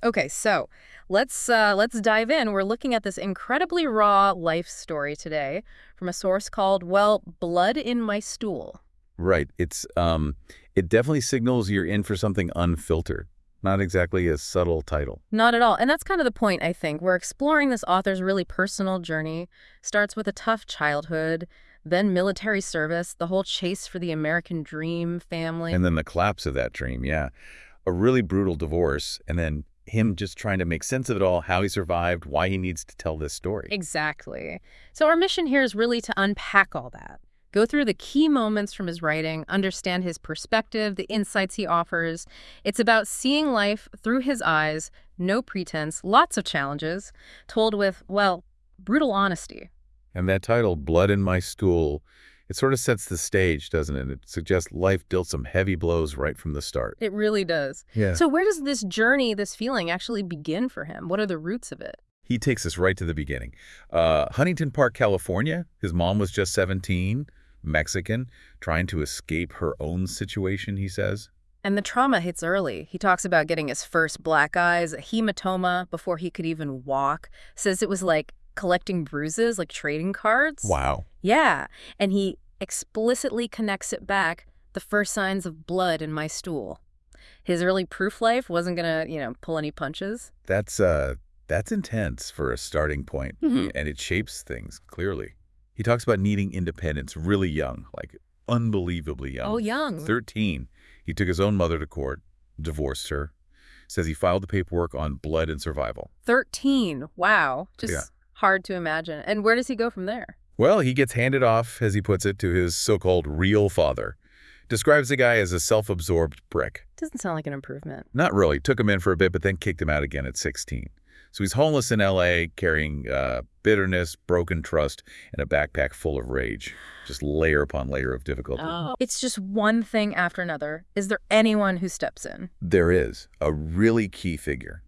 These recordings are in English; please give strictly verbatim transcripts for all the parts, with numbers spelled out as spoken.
Okay, so let's uh, let's dive in. We're looking at this incredibly raw life story today from a source called, well, Blood in My Stool. Right. It's um, it definitely signals you're in for something unfiltered. Not exactly a subtle title. Not at all. And that's kind of the point, I think. We're exploring this author's really personal journey. Starts with a tough childhood, then military service, the whole chase for the American dream family. And then the collapse of that dream, yeah. A really brutal divorce, and then him just trying to make sense of it all, how he survived, why he needs to tell this story. Exactly. So our mission here is really to unpack all that. Go through the key moments from his writing, understand his perspective, the insights he offers. It's about seeing life through his eyes, no pretense, lots of challenges, told with, well, brutal honesty. And that title, Blood in My Stool, it sort of sets the stage, doesn't it? It suggests life dealt some heavy blows right from the start. It really does. Yeah. So where does this journey, this feeling actually begin for him? What are the roots of it? He takes us right to the beginning. Uh, Huntington Park, California. His mom was just seventeen, Mexican, trying to escape her own situation, he says. And the trauma hits early. He talks about getting his first black eyes, a hematoma before he could even walk. Says it was like collecting bruises, like trading cards. Wow. Yeah, and he explicitly connects it back, the first signs of blood in my stool. His early proof life wasn't gonna, you know, pull any punches. That's, uh, that's intense for a starting point, Mhm. and it shapes things, clearly. He talks about needing independence really young, like unbelievably young. Oh, young. thirteen. He took his own mother to court, divorced her, says he filed the paperwork on blood and survival. thirteen. Wow. Just Yeah. hard to imagine. And where does he go from there? Well, he gets handed off, as he puts it, to his so-called real father. Describes the guy as a self-absorbed prick. Doesn't sound like an improvement. Not really. Took him in for a bit, but then kicked him out again at sixteen. So he's homeless in L A, carrying uh, bitterness, broken trust, and a backpack full of rage. Just layer upon layer of difficulty. Oh. It's just one thing after another. Is there anyone who steps in? There is a really key figure.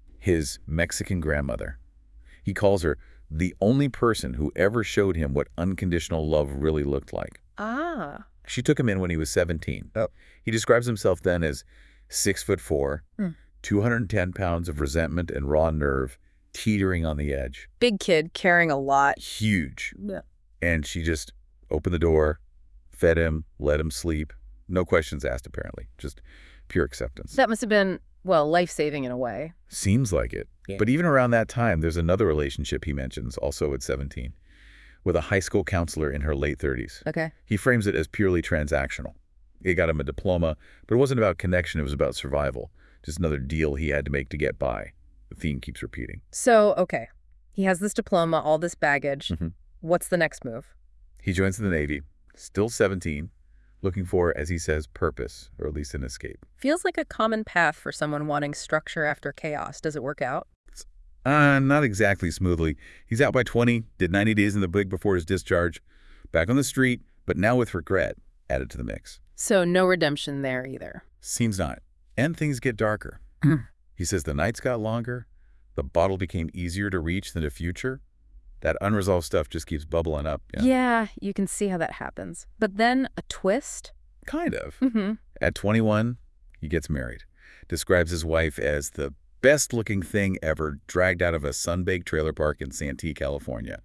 His Mexican grandmother. He calls her the only person who ever showed him what unconditional love really looked like. Ah. She took him in when he was seventeen. Oh. He describes himself then as six foot four, Mm. two hundred ten pounds of resentment and raw nerve, teetering on the edge. Big kid, carrying a lot. Huge. Yeah. And she just opened the door, fed him, let him sleep. No questions asked, apparently. Just pure acceptance. That must have been, well, life-saving in a way. Seems like it. Yeah. But even around that time, there's another relationship he mentions, also at seventeen, with a high school counselor in her late thirties. Okay. He frames it as purely transactional. It got him a diploma, but it wasn't about connection, it was about survival. Just another deal he had to make to get by. The theme keeps repeating. So, okay. He has this diploma, all this baggage. Mhm. What's the next move? He joins the Navy, still seventeen, looking for, as he says, purpose, or at least an escape. Feels like a common path for someone wanting structure after chaos. Does it work out? Uh, not exactly smoothly. He's out by twenty, did ninety days in the brig before his discharge, back on the street, but now with regret added to the mix. So no redemption there either. Seems not. And things get darker. He says the nights got longer, the bottle became easier to reach than the future. That unresolved stuff just keeps bubbling up. Yeah. Yeah, you can see how that happens. But then a twist? Kind of. Mm-hmm. At twenty-one, he gets married. Describes his wife as the best-looking thing ever, dragged out of a sun-baked trailer park in Santee, California.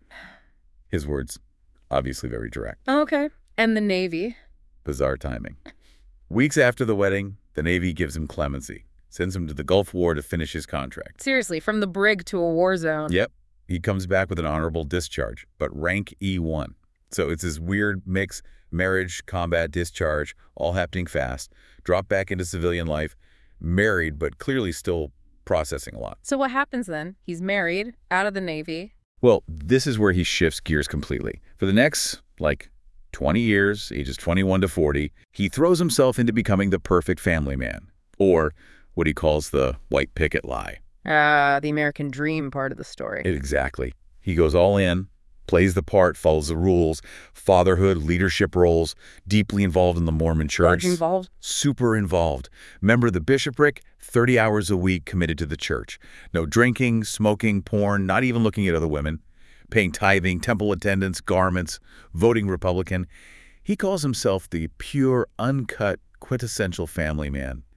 His words, obviously very direct. Okay. And the Navy? Bizarre timing. Weeks after the wedding, the Navy gives him clemency, sends him to the Gulf War to finish his contract. Seriously, from the brig to a war zone. Yep. He comes back with an honorable discharge, but rank E one. So it's this weird mix, marriage, combat, discharge, all happening fast, drop back into civilian life, married, but clearly still processing a lot. So what happens then? He's married, out of the Navy. Well, this is where he shifts gears completely. For the next, like, twenty years, ages twenty-one to forty, he throws himself into becoming the perfect family man, or what he calls the white picket lie. Ah, the American dream part of the story. Exactly. He goes all in, plays the part, follows the rules, fatherhood, leadership roles, deeply involved in the Mormon church. Large involved? Super involved. Member of the bishopric, thirty hours a week committed to the church. No drinking, smoking, porn, not even looking at other women. Paying tithing, temple attendance, garments, voting Republican. He calls himself the pure, uncut, quintessential family man.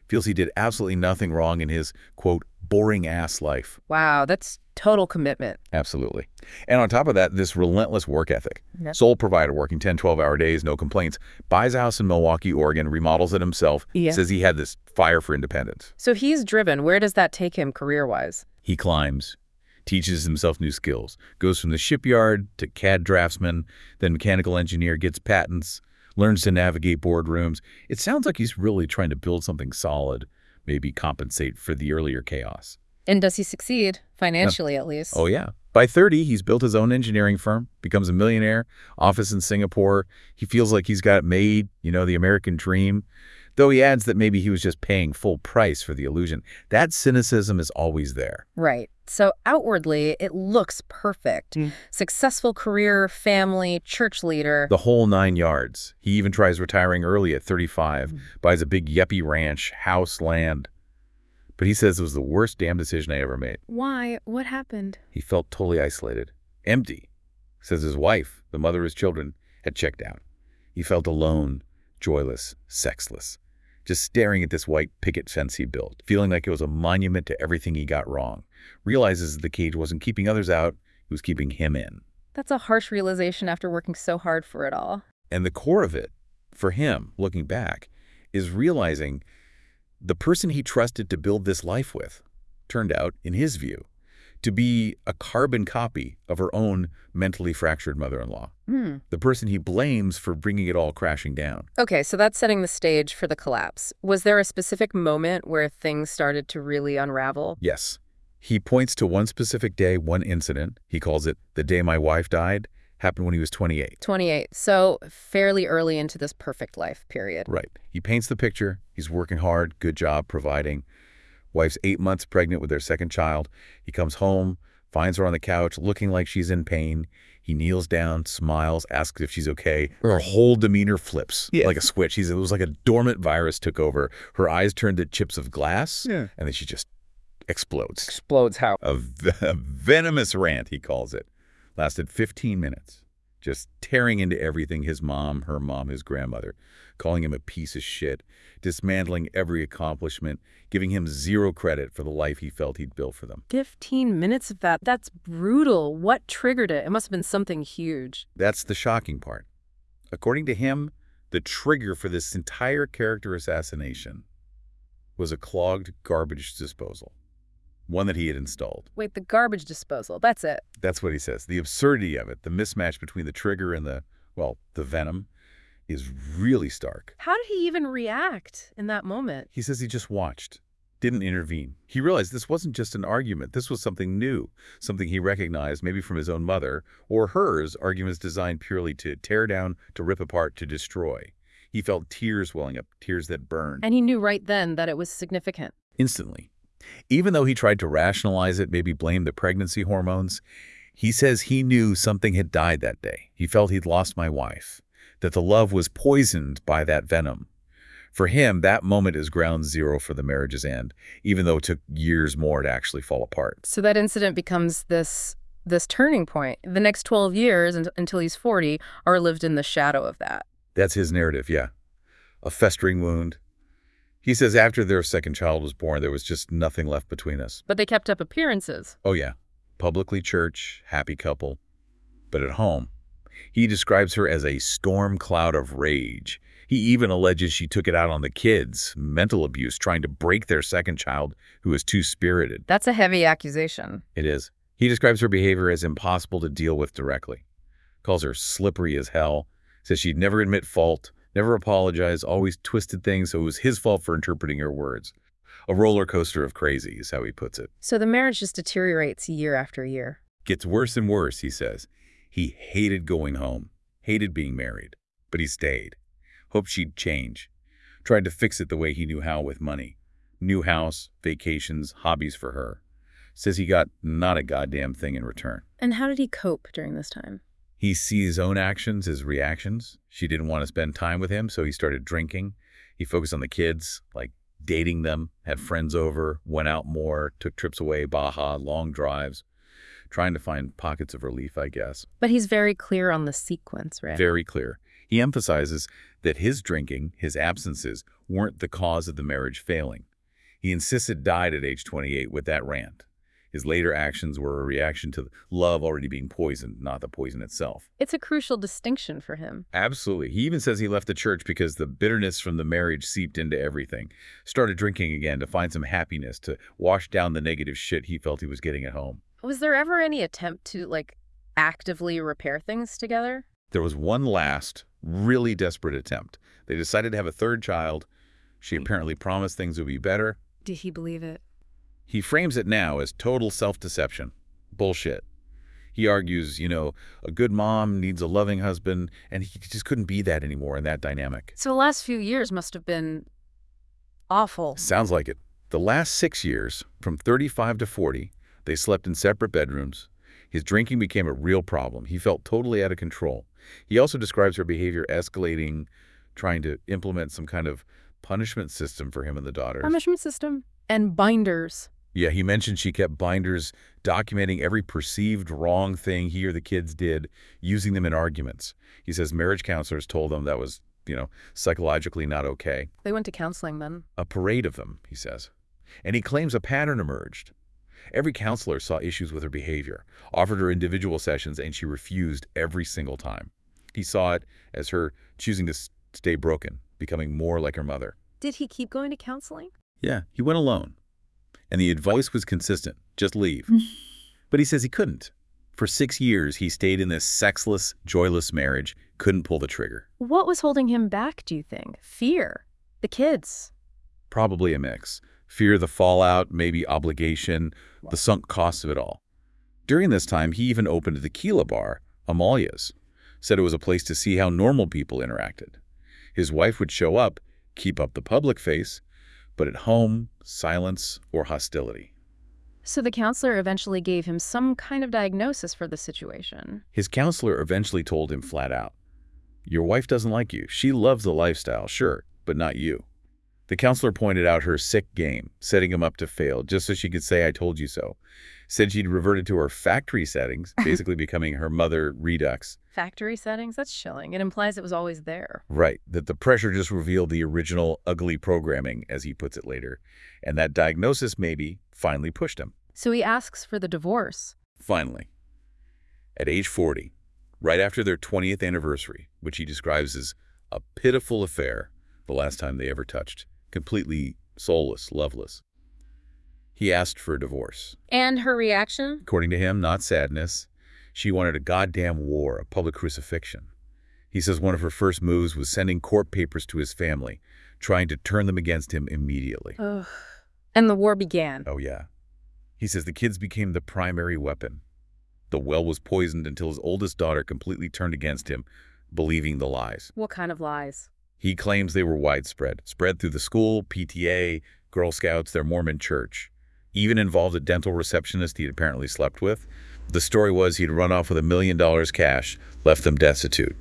Feels he did absolutely nothing wrong in his, quote, boring-ass life. Wow, that's total commitment. Absolutely. And on top of that, this relentless work ethic. Yep. Sole provider, working ten, twelve-hour days, no complaints. Buys a house in Milwaukee, Oregon, remodels it himself. Yeah. Says he had this fire for independence. So he's driven. Where does that take him career-wise? He climbs, teaches himself new skills, goes from the shipyard to C A D draftsman, then mechanical engineer, gets patents, learns to navigate boardrooms. It sounds like he's really trying to build something solid, maybe compensate for the earlier chaos. And does he succeed? Financially, at least. Oh, yeah. By thirty, he's built his own engineering firm, becomes a millionaire, office in Singapore. He feels like he's got it made, you know, the American dream. Though he adds that maybe he was just paying full price for the illusion. That cynicism is always there. Right. So outwardly, it looks perfect. Mm. Successful career, family, church leader. The whole nine yards. He even tries retiring early at thirty-five, mm. buys a big yuppie ranch, house, land. But he says it was the worst damn decision I ever made. Why? What happened? He felt totally isolated, empty. Says his wife, the mother of his children, had checked out. He felt alone, joyless, sexless, just staring at this white picket fence he built, feeling like it was a monument to everything he got wrong. Realizes the cage wasn't keeping others out, it was keeping him in. That's a harsh realization after working so hard for it all. And the core of it, for him, looking back, is realizing the person he trusted to build this life with turned out, in his view, to be a carbon copy of her own mentally fractured mother-in-law. Hmm. The person he blames for bringing it all crashing down. Okay, so that's setting the stage for the collapse. Was there a specific moment where things started to really unravel? Yes. He points to one specific day, one incident. He calls it the day my wife died. Happened when he was twenty-eight. twenty-eight. So fairly early into this perfect life period. Right. He paints the picture. He's working hard, good job, providing. Wife's eight months pregnant with their second child. He comes home, finds her on the couch, looking like she's in pain. He kneels down, smiles, asks if she's okay. Her whole demeanor flips yeah. like a switch. He's, it was like a dormant virus took over. Her eyes turned to chips of glass, yeah. and then she just explodes. Explodes how? A, a venomous rant, he calls it. Lasted fifteen minutes, just tearing into everything, his mom, her mom, his grandmother, calling him a piece of shit, dismantling every accomplishment, giving him zero credit for the life he felt he'd built for them. fifteen minutes of that, that's brutal. What triggered it? It must have been something huge. That's the shocking part. According to him, the trigger for this entire character assassination was a clogged garbage disposal. One that he had installed. Wait, the garbage disposal, that's it? That's what he says. The absurdity of it, the mismatch between the trigger and the, well, the venom, is really stark. How did he even react in that moment? He says he just watched, didn't intervene. He realized this wasn't just an argument. This was something new, something he recognized maybe from his own mother or hers, arguments designed purely to tear down, to rip apart, to destroy. He felt tears welling up, tears that burned. And he knew right then that it was significant. Instantly. Even though he tried to rationalize it, maybe blame the pregnancy hormones, he says he knew something had died that day. He felt he'd lost my wife, that the love was poisoned by that venom. For him, that moment is ground zero for the marriage's end, even though it took years more to actually fall apart. So that incident becomes this this turning point. The next twelve years, until he's forty, are lived in the shadow of that. That's his narrative, yeah. A festering wound. He says after their second child was born, there was just nothing left between us. But they kept up appearances. Oh, yeah. Publicly church, happy couple. But at home, he describes her as a storm cloud of rage. He even alleges she took it out on the kids, mental abuse, trying to break their second child, who was too spirited. That's a heavy accusation. It is. He describes her behavior as impossible to deal with directly. Calls her slippery as hell. Says she'd never admit fault. Never apologized, always twisted things, so it was his fault for interpreting her words. A roller coaster of crazy is how he puts it. So the marriage just deteriorates year after year. Gets worse and worse, he says. He hated going home, hated being married, but he stayed. Hoped she'd change. Tried to fix it the way he knew how with money. New house, vacations, hobbies for her. Says he got not a goddamn thing in return. And how did he cope during this time? He sees his own actions as reactions. She didn't want to spend time with him, so he started drinking. He focused on the kids, like dating them, had friends over, went out more, took trips away, Baja, long drives, trying to find pockets of relief, I guess. But he's very clear on the sequence, right? Very clear. He He emphasizes that his drinking, his absences, weren't the cause of the marriage failing. He insists it died at age twenty-eight with that rant. His later actions were a reaction to love already being poisoned, not the poison itself. It's a crucial distinction for him. Absolutely. He even says he left the church because the bitterness from the marriage seeped into everything. Started drinking again to find some happiness, to wash down the negative shit he felt he was getting at home. Was there ever any attempt to, like, actively repair things together? There was one last, really desperate attempt. They decided to have a third child. She apparently promised things would be better. Did he believe it? He frames it now as total self-deception. Bullshit. He argues, you know, a good mom needs a loving husband, and he just couldn't be that anymore in that dynamic. So the last few years must have been awful. Sounds like it. The last six years, from thirty-five to forty, they slept in separate bedrooms. His drinking became a real problem. He felt totally out of control. He also describes her behavior escalating, trying to implement some kind of punishment system for him and the daughters. Punishment system? And binders. Yeah, he mentioned she kept binders documenting every perceived wrong thing he or the kids did, using them in arguments. He says marriage counselors told them that was, you know, psychologically not okay. They went to counseling then? A parade of them, he says. And he claims a pattern emerged. Every counselor saw issues with her behavior, offered her individual sessions, and she refused every single time. He saw it as her choosing to stay broken, becoming more like her mother. Did he keep going to counseling? Yeah, he went alone. And the advice was consistent, just leave. But he says he couldn't. For six years, he stayed in this sexless, joyless marriage, couldn't pull the trigger. What was holding him back, do you think? Fear? The kids? Probably a mix. Fear, the fallout, maybe obligation, the sunk costs of it all. During this time, he even opened a tequila bar, Amalia's. Said it was a place to see how normal people interacted. His wife would show up, keep up the public face, but at home, silence or hostility. So the counselor eventually gave him some kind of diagnosis for the situation. His counselor eventually told him flat out, "Your wife doesn't like you. She loves the lifestyle, sure, but not you." The counselor pointed out her sick game, setting him up to fail, just so she could say, "I told you so." Said she'd reverted to her factory settings, basically becoming her mother redux. Factory settings? That's chilling. It implies it was always there. Right, that the pressure just revealed the original ugly programming, as he puts it later. And that diagnosis maybe finally pushed him. So he asks for the divorce. Finally. At age forty, right after their twentieth anniversary, which he describes as a pitiful affair, the last time they ever touched, completely soulless, loveless, he asked for a divorce. And her reaction? According to him, not sadness. She wanted a goddamn war, a public crucifixion. He says one of her first moves was sending court papers to his family, trying to turn them against him immediately. Ugh. And the war began. Oh, yeah. He says the kids became the primary weapon. The well was poisoned until his oldest daughter completely turned against him, believing the lies. What kind of lies? He claims they were widespread, spread through the school, P T A, Girl Scouts, their Mormon church. Even involved a dental receptionist he'd apparently slept with. The story was he'd run off with a million dollars cash, left them destitute.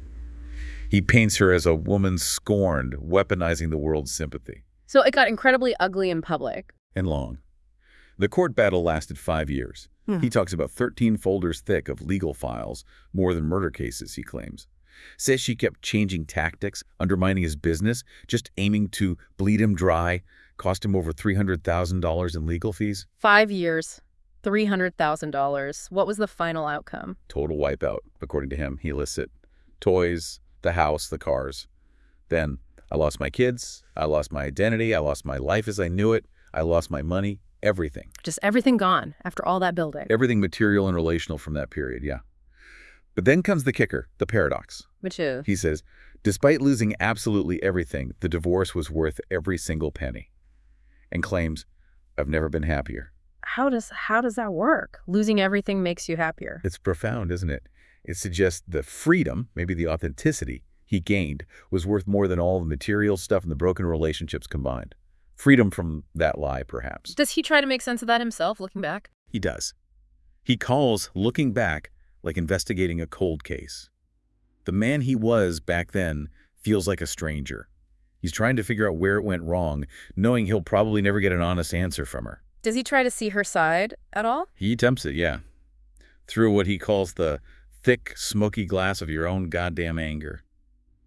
He paints her as a woman scorned, weaponizing the world's sympathy. So it got incredibly ugly in public. And long. The court battle lasted five years. Hmm. He talks about thirteen folders thick of legal files, more than murder cases, he claims. Says she kept changing tactics, undermining his business, just aiming to bleed him dry, cost him over three hundred thousand dollars in legal fees. Five years, three hundred thousand dollars. What was the final outcome? Total wipeout, according to him. He lists it. Toys, the house, the cars. Then, I lost my kids, I lost my identity, I lost my life as I knew it, I lost my money, everything. Just everything gone after all that building. Everything material and relational from that period, yeah. But then comes the kicker, the paradox. Which is? He says, despite losing absolutely everything, the divorce was worth every single penny. And claims, I've never been happier. How does, how does that work? Losing everything makes you happier. It's profound, isn't it? It suggests the freedom, maybe the authenticity he gained was worth more than all the material stuff and the broken relationships combined. Freedom from that lie, perhaps. Does he try to make sense of that himself, looking back? He does. He calls looking back like investigating a cold case. The man he was back then feels like a stranger. He's trying to figure out where it went wrong, knowing he'll probably never get an honest answer from her. Does he try to see her side at all? He attempts it, yeah. Through what he calls the thick, smoky glass of your own goddamn anger.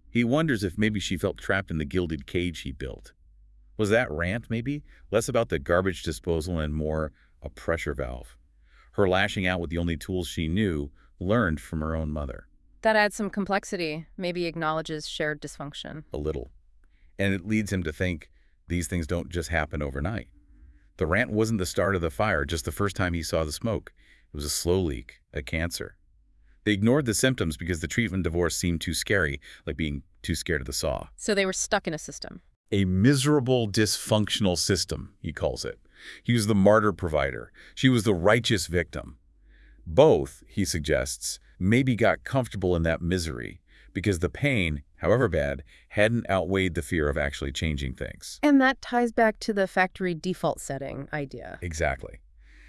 He wonders if maybe she felt trapped in the gilded cage he built. Was that rant, maybe? Less about the garbage disposal and more a pressure valve. Her lashing out with the only tools she knew, learned from her own mother. That adds some complexity, maybe acknowledges shared dysfunction. A little. And it leads him to think these things don't just happen overnight. The rant wasn't the start of the fire, just the first time he saw the smoke. It was a slow leak, a cancer. They ignored the symptoms because the treatment divorce seemed too scary, like being too scared of the saw. So they were stuck in a system. A miserable, dysfunctional system, he calls it. He was the martyr provider. She was the righteous victim. Both, he suggests, maybe got comfortable in that misery because the pain, however bad, hadn't outweighed the fear of actually changing things. And that ties back to the factory default setting idea. Exactly.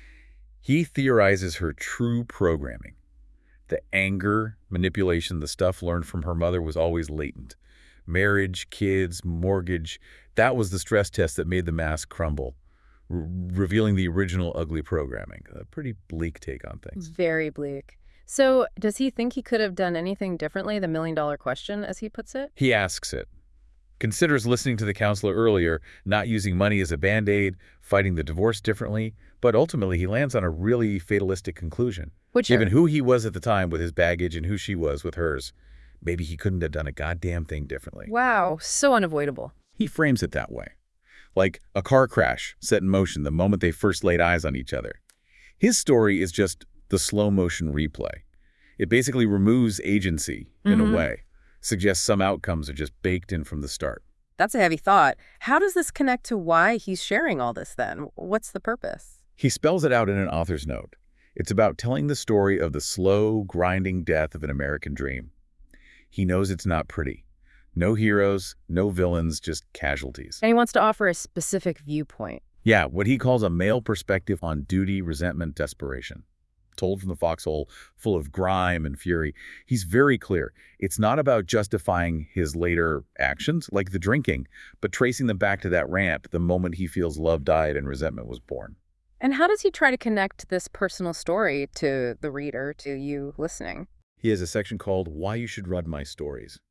He theorizes her true programming. The anger, manipulation, the stuff learned from her mother was always latent. Marriage, kids, mortgage, that was the stress test that made the mask crumble, re revealing the original ugly programming. A pretty bleak take on things. Very bleak. So does he think he could have done anything differently, the million-dollar question, as he puts it? He asks it. Considers listening to the counselor earlier, not using money as a Band-Aid, fighting the divorce differently, but ultimately he lands on a really fatalistic conclusion. Which Given who he was at the time with his baggage and who she was with hers, maybe he couldn't have done a goddamn thing differently. Wow, so unavoidable. He frames it that way. Like a car crash set in motion the moment they first laid eyes on each other. His story is just the slow-motion replay. It basically removes agency in Mm-hmm. a way, suggests some outcomes are just baked in from the start. That's a heavy thought. How does this connect to why he's sharing all this then? What's the purpose? He spells it out in an author's note. It's about telling the story of the slow, grinding death of an American dream. He knows it's not pretty. No heroes, no villains, just casualties. And he wants to offer a specific viewpoint. Yeah, what he calls a male perspective on duty, resentment, desperation. Told from the foxhole, full of grime and fury. He's very clear. It's not about justifying his later actions, like the drinking, but tracing them back to that ramp the moment he feels love died and resentment was born. And how does he try to connect this personal story to the reader, to you listening? He has a section called Why You Should Read My Stories.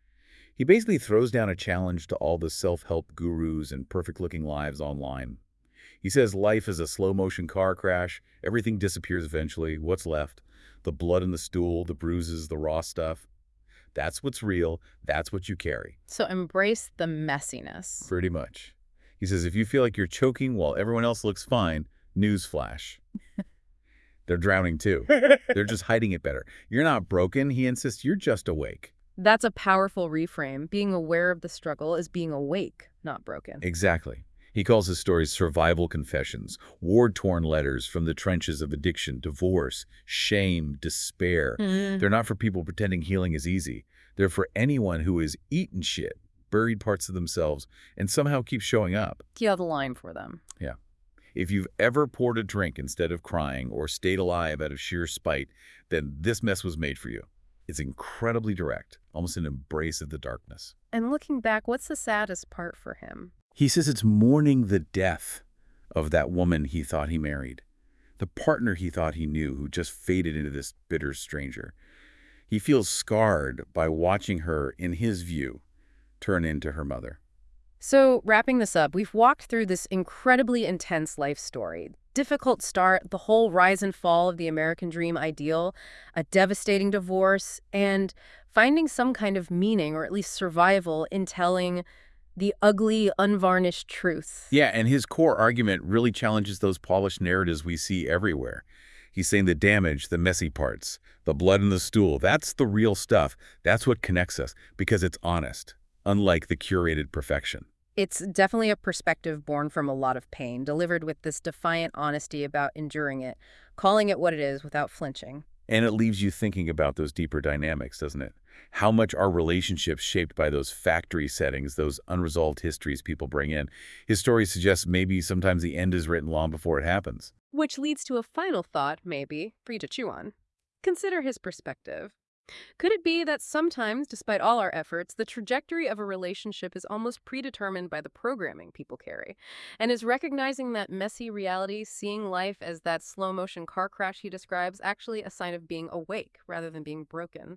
He basically throws down a challenge to all the self-help gurus and perfect-looking lives online. He says life is a slow-motion car crash. Everything disappears eventually. What's left? The blood in the stool, the bruises, the raw stuff. That's what's real. That's what you carry. So embrace the messiness. Pretty much. He says if you feel like you're choking while everyone else looks fine, newsflash. They're drowning too. They're just hiding it better. You're not broken, he insists. You're just awake. That's a powerful reframe. Being aware of the struggle is being awake, not broken. Exactly. He calls his stories survival confessions, war-torn letters from the trenches of addiction, divorce, shame, despair. Mm. They're not for people pretending healing is easy. They're for anyone who has eaten shit, buried parts of themselves, and somehow keeps showing up. You have a line for them. Yeah. If you've ever poured a drink instead of crying or stayed alive out of sheer spite, then this mess was made for you. It's incredibly direct, almost an embrace of the darkness. And looking back, what's the saddest part for him? He says it's mourning the death of that woman he thought he married, the partner he thought he knew who just faded into this bitter stranger. He feels scarred by watching her, in his view, turn into her mother. So, wrapping this up, we've walked through this incredibly intense life story. Difficult start, the whole rise and fall of the American dream ideal, a devastating divorce, and finding some kind of meaning, or at least survival, in telling the ugly, unvarnished truth. Yeah, and his core argument really challenges those polished narratives we see everywhere. He's saying the damage, the messy parts, the blood in the stool, that's the real stuff. That's what connects us, because it's honest, unlike the curated perfection. It's definitely a perspective born from a lot of pain, delivered with this defiant honesty about enduring it, calling it what it is without flinching. And it leaves you thinking about those deeper dynamics, doesn't it? How much are relationships shaped by those factory settings, those unresolved histories people bring in? His story suggests maybe sometimes the end is written long before it happens. Which leads to a final thought, maybe, for you to chew on. Consider his perspective. Could it be that sometimes, despite all our efforts, the trajectory of a relationship is almost predetermined by the programming people carry? And is recognizing that messy reality, seeing life as that slow-motion car crash he describes, actually a sign of being awake rather than being broken?